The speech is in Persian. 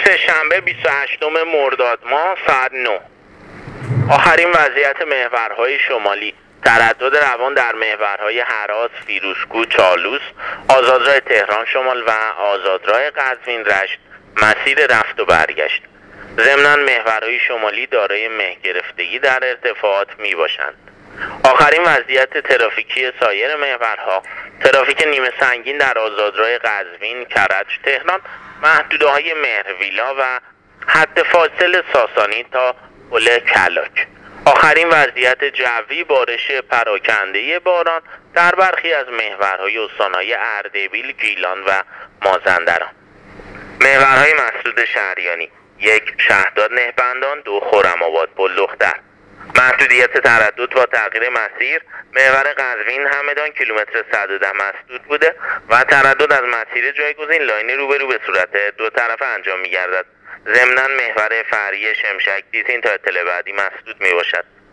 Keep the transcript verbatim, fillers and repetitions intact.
سه‌شنبه بیست و هشتم مرداد ماه ساعت نه. آخرین وضعیت محورهای شمالی: تردد روان در محورهای هراس، فیروزکوه، چالوس، آزادراه تهران شمال و آزادراه قزوین رشت مسیر رفت و برگشت. ضمناً محورهای شمالی دارای مه گرفتگی در ارتفاعات می باشند. آخرین وضعیت ترافیکی سایر محورها: ترافیک نیمه سنگین در آزادراه قزوین، کرج، تهران، محدوده‌های مهرویلا و حد فاصل ساسانی تا پل کلاک. آخرین وضعیت جوی: بارش پراکنده باران در برخی از محورهای استان‌های اردبیل، گیلان و مازندران. محورهای مسدود شهریانی: یک شهرداد نهبندان، دو خرم‌آباد پل دختر. محدودیت تردد با تغییر مسیر: محور قزوین همدان کیلومتر صد و ده مسدود بوده و تردد از مسیر جایگزین لاین روبرو به صورت دو طرفه انجام می گردد. ضمناً محور فرعی شمشک دیزین تا اطلاع بعدی مسدود می باشد.